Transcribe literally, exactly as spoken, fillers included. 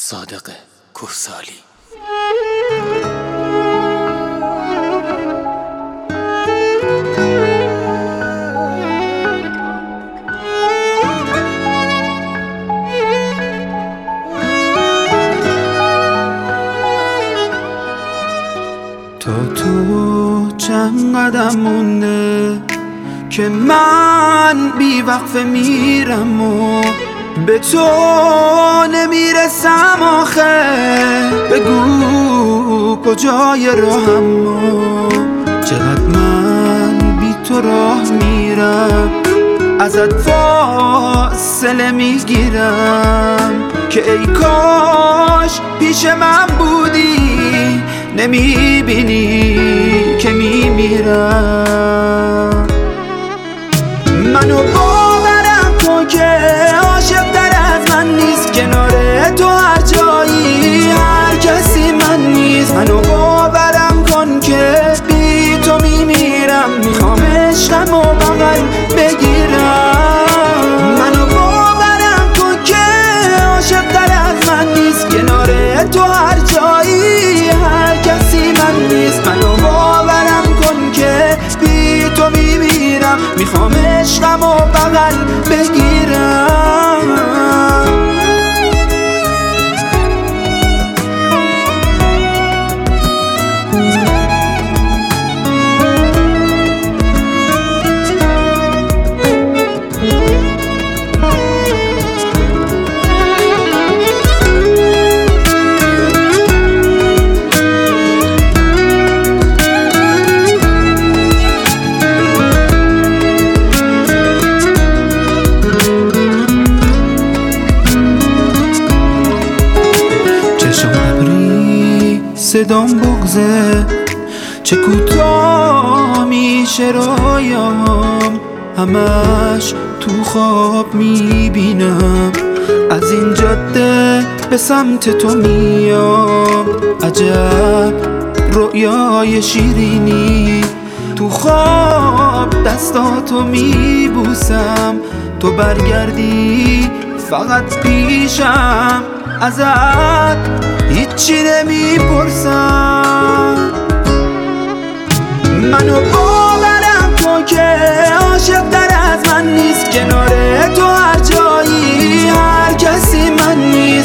صادق کوهسالی. تا تو چند قدم مونده که من بی وقفه میرم و به تو نمیرسم آخه. بگو کجای راهم و چقدر من بی تو راه میرم. ازت فاصله میگیرم که ای کاش پیش من بودی، نمیبینی که میمیرم. منو باورم کن که عاشق تر از من نیست، کنار تو هر جایی هر کسی من نیست. منو باورم کن که بی تو میمیرم، میخوام عشقم و بغل بگیرم. منو باورم کن که عاشق تر از من نیست، کنار تو هر جایی هر کسی من نیست. منو باورم کن که بی تو میمیرم، میخوام عشقم و بغل بگیرم. صدام بغزه چه کوتاه میشه رویام، همش تو خواب میبینم. از این جاده به سمت تو میام، عجب رویای شیرینی. تو خواب دستاتو میبوسم، تو برگردی فقط پیشم. ازت هیچی نمیپرسم. منو باورم کن که عاشق تر از من نیست، کنار تو هر جایی هر کسی من نیست.